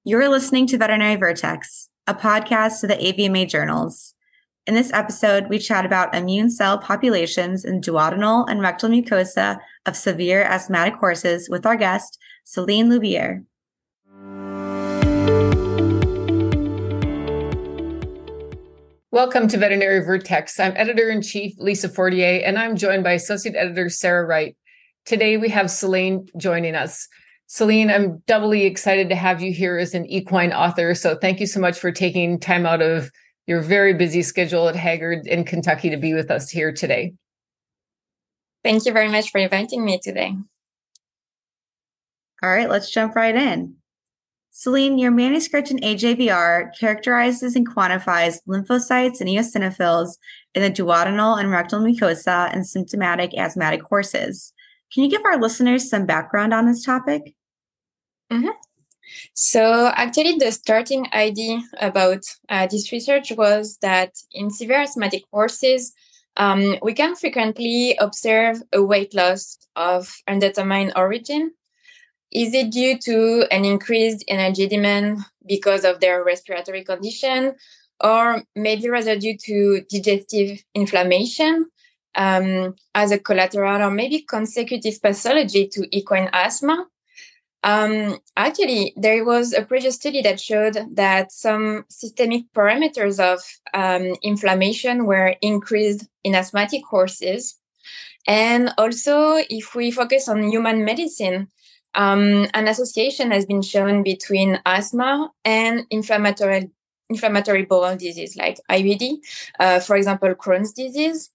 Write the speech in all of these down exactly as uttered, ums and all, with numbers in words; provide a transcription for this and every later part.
You're listening to Veterinary Vertex, a podcast of the A V M A journals. In this episode, we chat about immune cell populations in duodenal and rectal mucosa of severe asthmatic horses with our guest, Celine Louviere. Welcome to Veterinary Vertex. I'm Editor-in-Chief Lisa Fortier, and I'm joined by Associate Editor Sarah Wright. Today, we have Celine joining us. Celine, I'm doubly excited to have you here as an equine author, so thank you so much for taking time out of your very busy schedule at Haggard in Kentucky to be with us here today. Thank you very much for inviting me today. All right, let's jump right in. Celine, your manuscript in A J V R characterizes and quantifies lymphocytes and eosinophils in the duodenal and rectal mucosa in symptomatic asthmatic horses. Can you give our listeners some background on this topic? Mm-hmm. So actually, the starting idea about uh, this research was that in severe asthmatic horses, um, we can frequently observe a weight loss of undetermined origin. Is it due to an increased energy demand because of their respiratory condition, or maybe rather due to digestive inflammation um, as a collateral or maybe consecutive pathology to equine asthma? Um, actually, there was a previous study that showed that some systemic parameters of um, inflammation were increased in asthmatic horses. And also, if we focus on human medicine, um, an association has been shown between asthma and inflammatory inflammatory bowel disease, like I B D, uh, for example, Crohn's disease.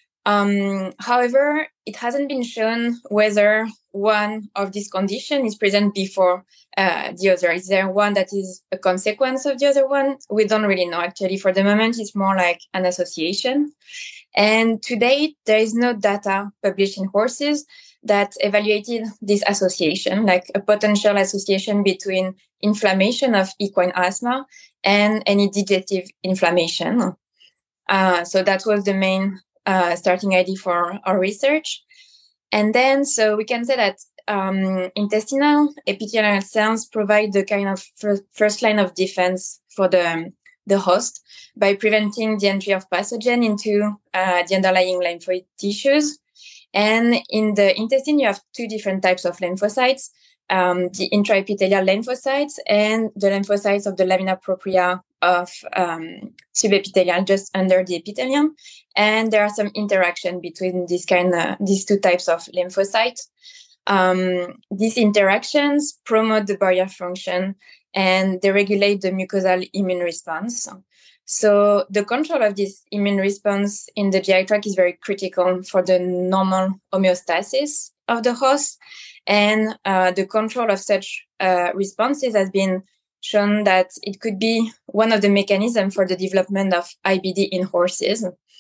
Um, however, it hasn't been shown whether one of these conditions is present before uh, the other. Is there one that is a consequence of the other one? We don't really know, actually. For the moment, it's more like an association. And to date, there is no data published in horses that evaluated this association, like a potential association between inflammation of equine asthma and any digestive inflammation. Uh, so that was the main Uh, starting idea for our research. And then, so we can say that um, intestinal epithelial cells provide the kind of fir- first line of defense for the, um, the host by preventing the entry of pathogen into uh, the underlying lymphoid tissues. And in the intestine, you have two different types of lymphocytes, um, the intraepithelial lymphocytes and the lymphocytes of the lamina propria of um, subepithelial, just under the epithelium. And there are some interaction between these kind of, these two types of lymphocytes. Um, these interactions promote the barrier function and they regulate the mucosal immune response. So the control of this immune response in the G I tract is very critical for the normal homeostasis of the host. And uh, the control of such uh, responses has been shown that it could be one of the mechanisms for the development of I B D in horses.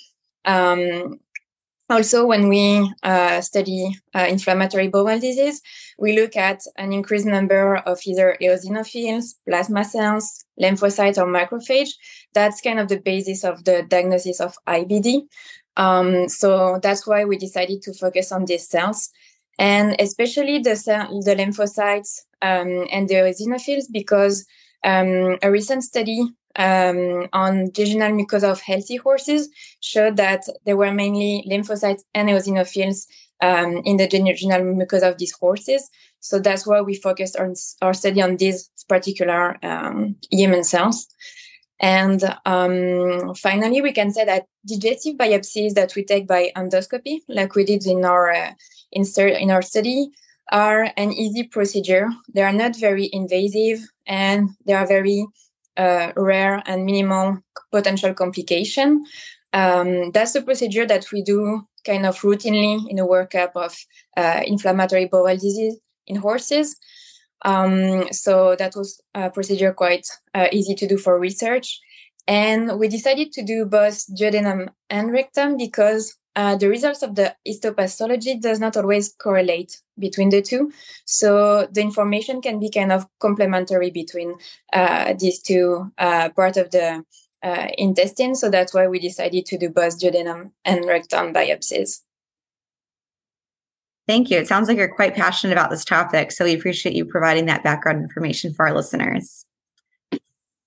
Um, also, when we uh, study uh, inflammatory bowel disease, we look at an increased number of either eosinophils, plasma cells, lymphocytes, or macrophage. That's kind of the basis of the diagnosis of I B D. Um, so that's why we decided to focus on these cells, and especially the cell, the lymphocytes um, and the eosinophils, because um, a recent study um, on jejunal mucosa of healthy horses showed that there were mainly lymphocytes and eosinophils um, in the jejunal mucosa of these horses. So that's why we focused on our study on these particular um, human cells. And um, finally, we can say that digestive biopsies that we take by endoscopy, like we did in our uh, in, in our study, are an easy procedure. They are not very invasive, and they are very uh, rare and minimal potential complication. Um, that's the procedure that we do kind of routinely in a workup of uh, inflammatory bowel disease in horses. Um, so that was a procedure quite uh, easy to do for research. And we decided to do both duodenum and rectum because uh, the results of the histopathology does not always correlate between the two. So the information can be kind of complementary between uh, these two uh, parts of the uh, intestine. So that's why we decided to do both duodenum and rectum biopsies. Thank you. It sounds like you're quite passionate about this topic, so we appreciate you providing that background information for our listeners.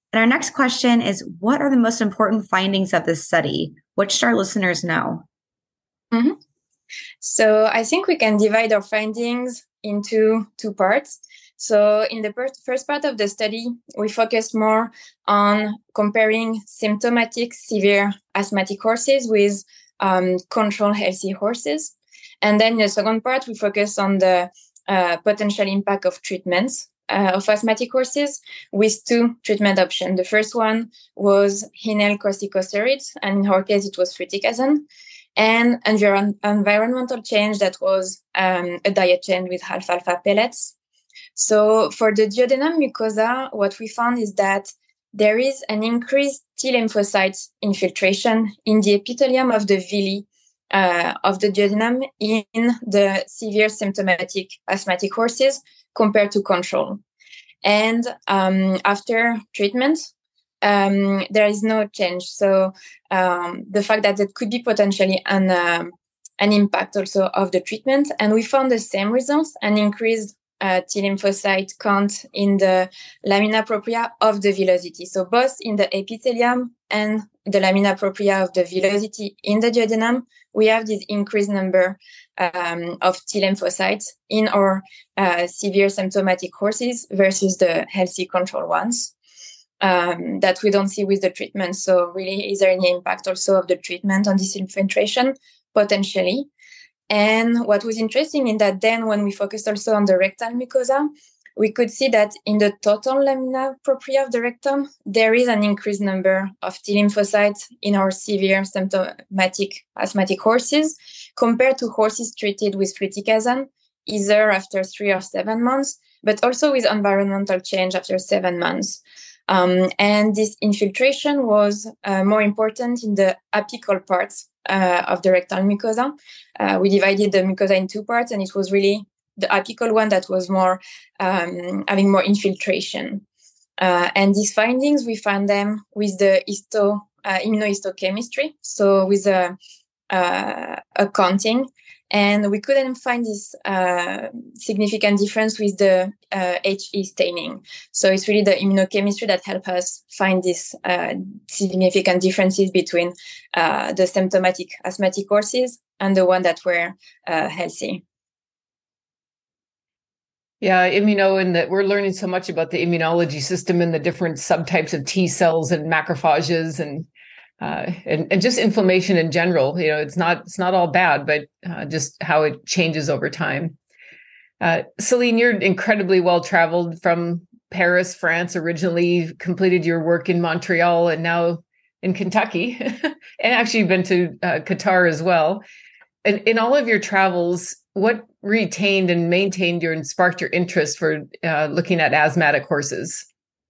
And our next question is, what are the most important findings of this study? What should our listeners know? Mm-hmm. So I think we can divide our findings into two parts. So in the per- first part of the study, we focused more on comparing symptomatic severe asthmatic horses with um, control healthy horses. And then in the second part, we focus on the uh, potential impact of treatments uh, of asthmatic horses with two treatment options. The first one was inhaled corticosteroids, and in our case, it was fluticasone, and environ- environmental change that was um, a diet change with alfalfa pellets. So for the duodenum mucosa, what we found is that there is an increased T lymphocyte infiltration in the epithelium of the villi uh, of the duodenum in the severe symptomatic asthmatic horses compared to control. And um, after treatment, um, there is no change. So um, the fact that it could be potentially an, um, an impact also of the treatment. And we found the same results, an increased uh, T lymphocyte count in the lamina propria of the villosity. So both in the epithelium and the lamina propria of the villosity in the duodenum, we have this increased number um, of T lymphocytes in our uh, severe symptomatic horses versus the healthy control ones. Um, that we don't see with the treatment. So really, is there any impact also of the treatment on this infiltration? Potentially. And what was interesting in that then when we focused also on the rectal mucosa, we could see that in the total lamina propria of the rectum, there is an increased number of T lymphocytes in our severe symptomatic asthmatic horses compared to horses treated with fluticasone, either after three or seven months, but also with environmental change after seven months. Um, and this infiltration was uh, more important in the apical parts uh, of the rectal mucosa. Uh, we divided the mucosa in two parts, and it was really the apical one that was more um, having more infiltration. Uh, and these findings, we found them with the histo, uh, immunohistochemistry, so with a, uh, a counting. And we couldn't find this uh, significant difference with the uh, H E staining. So it's really the immunochemistry that helped us find these uh, significant differences between uh, the symptomatic asthmatic horses and the one that were uh, healthy. Yeah, immuno, and that we're learning so much about the immunology system and the different subtypes of T cells and macrophages and Uh, and, and just inflammation in general. You know, it's not it's not all bad, but uh, just how it changes over time. Uh, Celine, you're incredibly well traveled from Paris, France, originally, completed your work in Montreal and now in Kentucky, and actually been to uh, Qatar as well. And in all of your travels, what retained and maintained your and sparked your interest for uh, looking at asthmatic horses?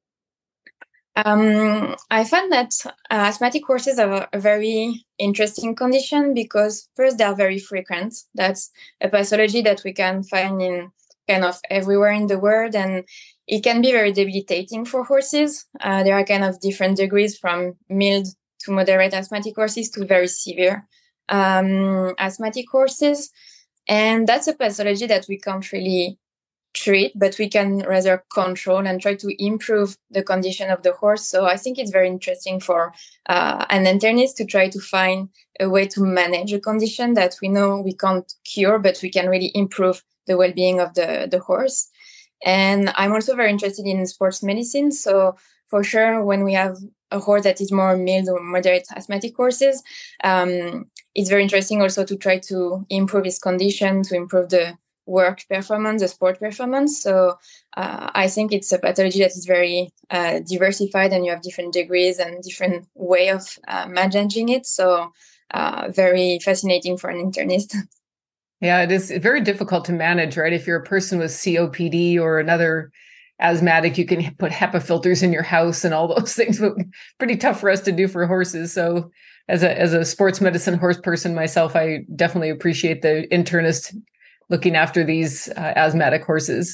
Um, I find that uh, asthmatic horses are a very interesting condition because first, they are very frequent. That's a pathology that we can find in kind of everywhere in the world, and it can be very debilitating for horses. Uh, there are kind of different degrees from mild to moderate asthmatic horses to very severe um, asthmatic horses. And that's a pathology that we can't really treat, but we can rather control and try to improve the condition of the horse. So I think it's very interesting for uh, an internist to try to find a way to manage a condition that we know we can't cure, but we can really improve the well-being of the, the horse. And I'm also very interested in sports medicine. So for sure, when we have a horse that is more mild or moderate asthmatic horses, um, it's very interesting also to try to improve his condition, to improve the work performance, the sport performance. So uh, I think it's a pathology that is very uh, diversified, and you have different degrees and different way of uh, managing it. So uh, very fascinating for an internist. Yeah, it is very difficult to manage, right? If you're a person with C O P D or another asthmatic, you can put HEPA filters in your house and all those things, but pretty tough for us to do for horses. So as a as a sports medicine horse person myself, I definitely appreciate the internist looking after these uh, asthmatic horses.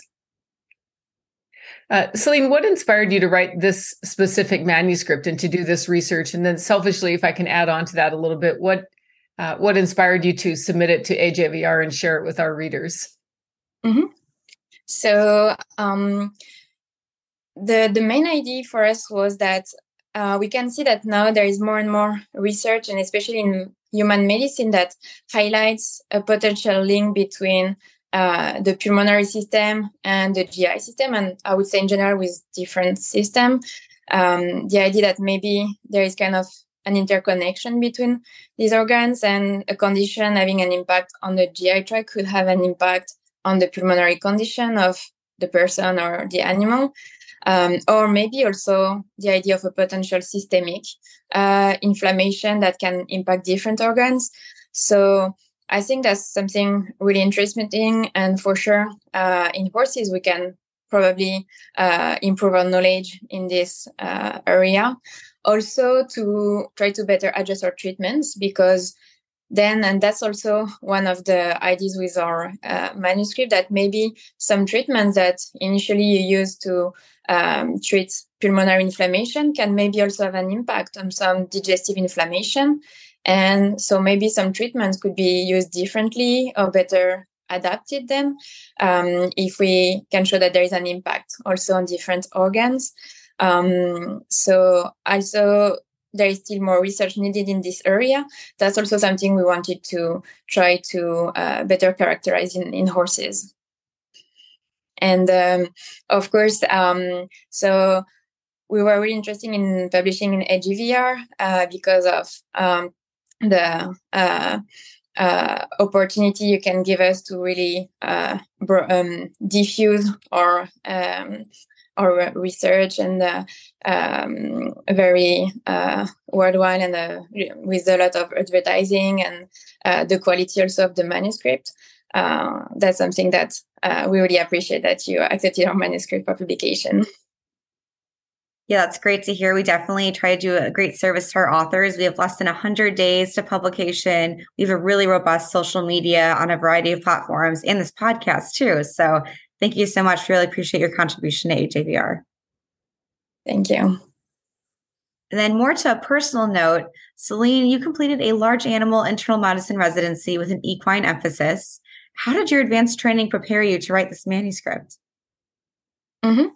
Uh, Celine, what inspired you to write this specific manuscript and to do this research? And then selfishly, if I can add on to that a little bit, what uh, what inspired you to submit it to A J V R and share it with our readers? Mm-hmm. So um, the, the main idea for us was that uh, we can see that now there is more and more research, and especially in human medicine, that highlights a potential link between uh, the pulmonary system and the G I system, and I would say in general with different systems. Um, the idea that maybe there is kind of an interconnection between these organs, and a condition having an impact on the G I tract could have an impact on the pulmonary condition of the person or the animal. Um, or maybe also the idea of a potential systemic uh, inflammation that can impact different organs. So I think that's something really interesting. And for sure, uh, in horses, we can probably uh, improve our knowledge in this uh, area. Also to try to better adjust our treatments, because then, and that's also one of the ideas with our uh, manuscript, that maybe some treatments that initially you use to um, treat pulmonary inflammation can maybe also have an impact on some digestive inflammation. And so maybe some treatments could be used differently or better adapted then, um, if we can show that there is an impact also on different organs. Um, so also, there is still more research needed in this area. That's also something we wanted to try to uh, better characterize in, in horses. And um, of course, um, so we were really interested in publishing in A G V R uh, because of um, the uh, uh, opportunity you can give us to really uh, bro- um, diffuse our um, our research, and uh, um, very uh, worldwide, and uh, with a lot of advertising, and uh, the quality also of the manuscript. Uh, that's something that uh, we really appreciate, that you accepted our manuscript for publication. Yeah, that's great to hear. We definitely try to do a great service to our authors. We have less than one hundred days to publication. We have a really robust social media on a variety of platforms, and this podcast too. So thank you so much. Really appreciate your contribution to A J V R. Thank you. And then more to a personal note, Celine, you completed a large animal internal medicine residency with an equine emphasis. How did your advanced training prepare you to write this manuscript? Mm-hmm.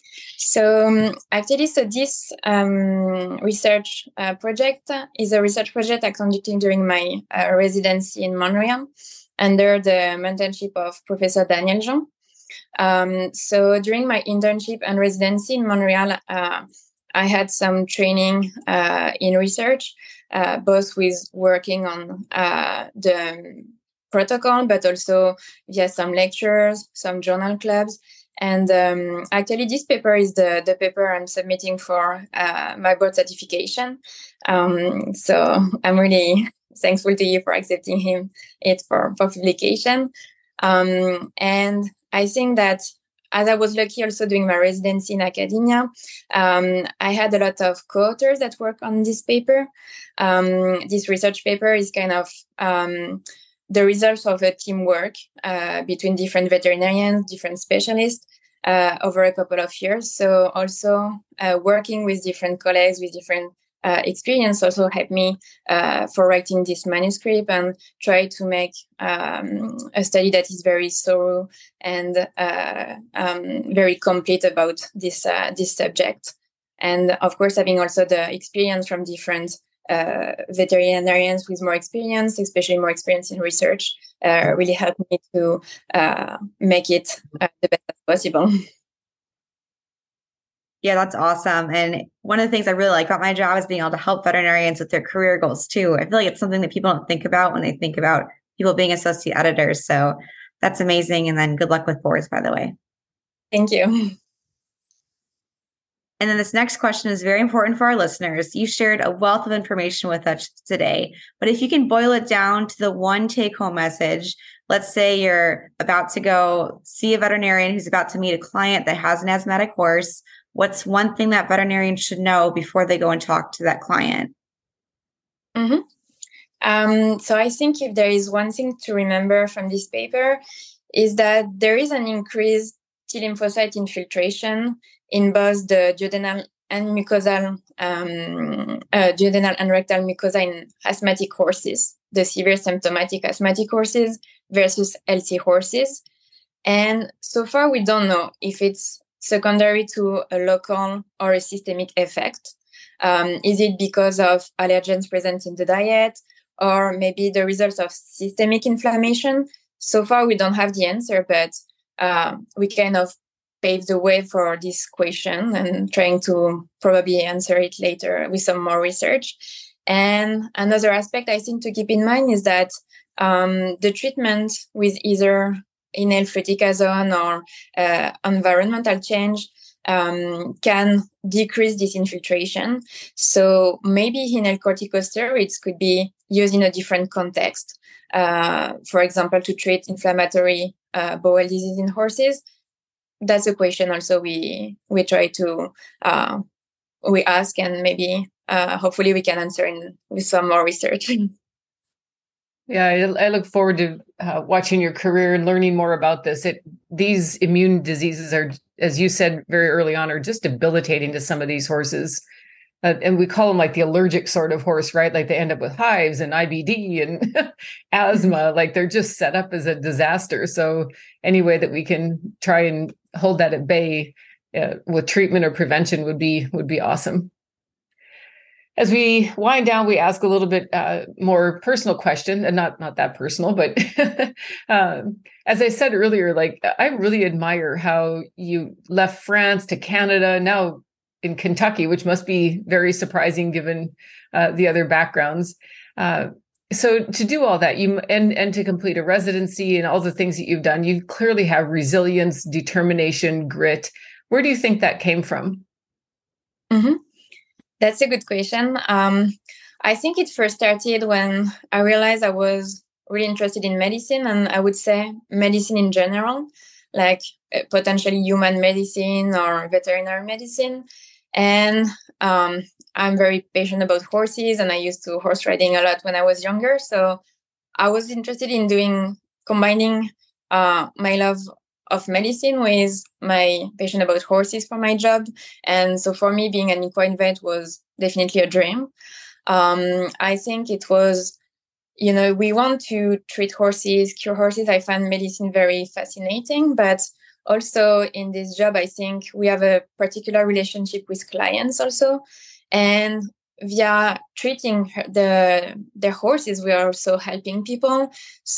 So um, actually, so this um, research uh, project is a research project I conducted during my uh, residency in Montreal under the mentorship of Professor Daniel Jean. Um, so during my internship and residency in Montreal, uh, I had some training uh, in research, uh, both with working on uh, the protocol, but also via some lectures, some journal clubs. And um, actually, this paper is the, the paper I'm submitting for uh, my board certification. Um, so I'm really thankful to you for accepting him it for, for publication. Um, and I think that as I was lucky also doing my residency in academia, um, I had a lot of co-authors that work on this paper. Um, this research paper is kind of um, the results of a teamwork uh, between different veterinarians, different specialists uh, over a couple of years. So also uh, working with different colleagues with different uh, experience also helped me uh, for writing this manuscript, and try to make um, a study that is very thorough and uh, um, very complete about this uh, this subject. And of course, having also the experience from different Uh, veterinarians with more experience, especially more experience in research, uh, really helped me to uh, make it uh, the best as possible. Yeah, that's awesome. And one of the things I really like about my job is being able to help veterinarians with their career goals too. I feel like it's something that people don't think about when they think about people being associate editors. So that's amazing. And then good luck with boards, by the way. Thank you. And then this next question is very important for our listeners. You shared a wealth of information with us today, but if you can boil it down to the one take-home message, let's say you're about to go see a veterinarian who's about to meet a client that has an asthmatic horse. What's one thing that veterinarians should know before they go and talk to that client? Mm-hmm. Um, so I think if there is one thing to remember from this paper, is that there is an increased T lymphocyte infiltration in both the duodenal and mucosal, um, uh, duodenal and rectal mucosa in asthmatic horses, the severe symptomatic asthmatic horses versus healthy horses. And so far, we don't know if it's secondary to a local or a systemic effect? Um, is it because of allergens present in the diet, or maybe the result of systemic inflammation? So far, we don't have the answer, but uh, we kind of pave the way for this question and trying to probably answer it later with some more research. And another aspect I think to keep in mind is that um, the treatment with either inhaled fluticasone or uh, environmental change um, can decrease this infiltration. So maybe inhaled corticosteroids could be used in a different context. Uh, for example, to treat inflammatory uh, bowel disease in horses. That's a question also we we try to uh, we ask, and maybe uh, hopefully we can answer in, with some more research. Yeah, I, I look forward to uh, watching your career and learning more about this. It these immune diseases are, as you said very early on, are just debilitating to some of these horses. Uh, and we call them like the allergic sort of horse, right? Like they end up with hives and I B D and asthma. Like they're just set up as a disaster. So any way that we can try and hold that at bay uh, with treatment or prevention would be would be awesome. As we wind down, we ask a little bit uh, more personal question, and not not that personal, but um, as I said earlier, like I really admire how you left France to Canada, now in Kentucky, which must be very surprising given uh, the other backgrounds. Uh, so to do all that, you and and to complete a residency and all the things that you've done, you clearly have resilience, determination, grit. Where do you think that came from? Mm-hmm. That's a good question. Um, I think it first started when I realized I was really interested in medicine, and I would say medicine in general, like uh, potentially human medicine or veterinary medicine. And um, I'm very passionate about horses, and I used to horse riding a lot when I was younger. So I was interested in doing, combining uh, my love of medicine with my passion about horses for my job. And so for me, being an equine vet was definitely a dream. Um, I think it was, you know, we want to treat horses, cure horses. I find medicine very fascinating, but also in this job, I think we have a particular relationship with clients also. And via treating the their horses, we are also helping people.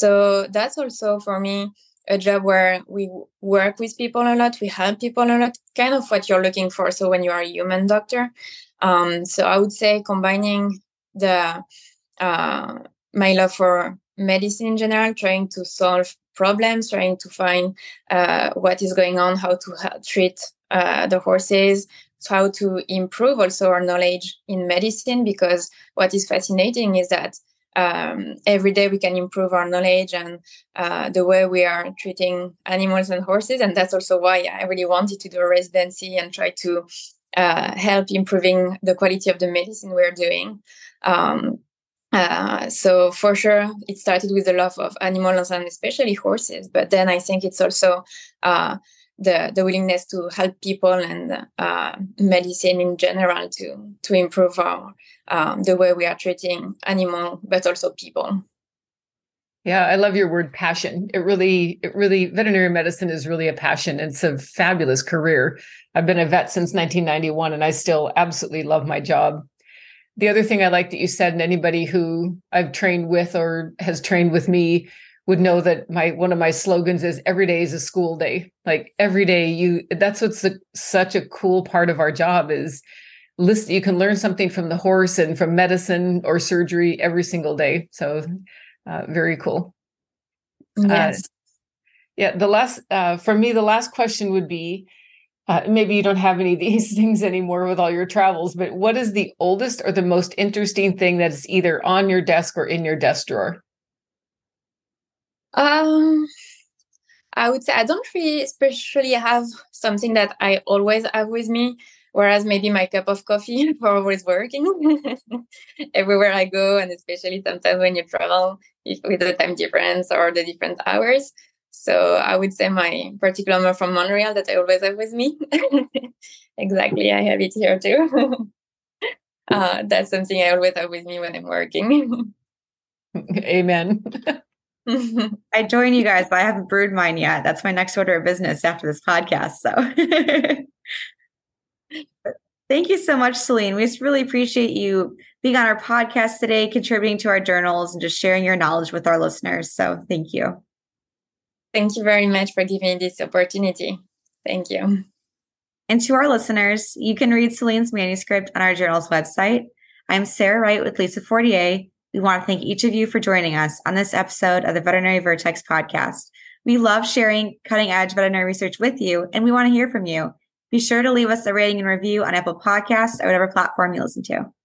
So that's also for me a job where we work with people a lot, we help people a lot, kind of what you're looking for. So when you are a human doctor, um, so I would say combining the uh, my love for medicine in general, trying to solve problems, trying to find uh, what is going on, how to help treat uh, the horses, how to improve also our knowledge in medicine, because what is fascinating is that Um, every day we can improve our knowledge and uh, the way we are treating animals and horses. And that's also why I really wanted to do a residency and try to uh, help improving the quality of the medicine we're doing. Um, uh, so for sure, it started with the love of animals and especially horses. But then I think it's also uh, the, the willingness to help people and uh, medicine in general to, to improve our Um, the way we are treating animal, but also people. Yeah, I love your word passion. It really, it really, veterinary medicine is really a passion. It's a fabulous career. I've been a vet since nineteen ninety-one, and I still absolutely love my job. The other thing I like that you said, and anybody who I've trained with or has trained with me would know that my one of my slogans is every day is a school day. Like every day you, that's what's the, such a cool part of our job is listen, you can learn something from the horse and from medicine or surgery every single day. So uh, very cool. Yes. Uh, yeah. The last, uh, for me, the last question would be, uh, maybe you don't have any of these things anymore with all your travels, but what is the oldest or the most interesting thing that is either on your desk or in your desk drawer? Um, I would say I don't really especially have something that I always have with me. Whereas maybe my cup of coffee for always working everywhere I go, and especially sometimes when you travel if, with the time difference or the different hours. So I would say my particular one from Montreal that I always have with me. Exactly, I have it here too. uh, that's something I always have with me when I'm working. Amen. I join you guys, but I haven't brewed mine yet. That's my next order of business after this podcast. So thank you so much, Celine. We just really appreciate you being on our podcast today, contributing to our journals, and just sharing your knowledge with our listeners. So thank you. Thank you very much for giving me this opportunity. Thank you. And to our listeners, you can read Celine's manuscript on our journal's website. I'm Sarah Wright with Lisa Fortier. We want to thank each of you for joining us on this episode of the Veterinary Vertex podcast. We love sharing cutting-edge veterinary research with you, and we want to hear from you. Be sure to leave us a rating and review on Apple Podcasts or whatever platform you listen to.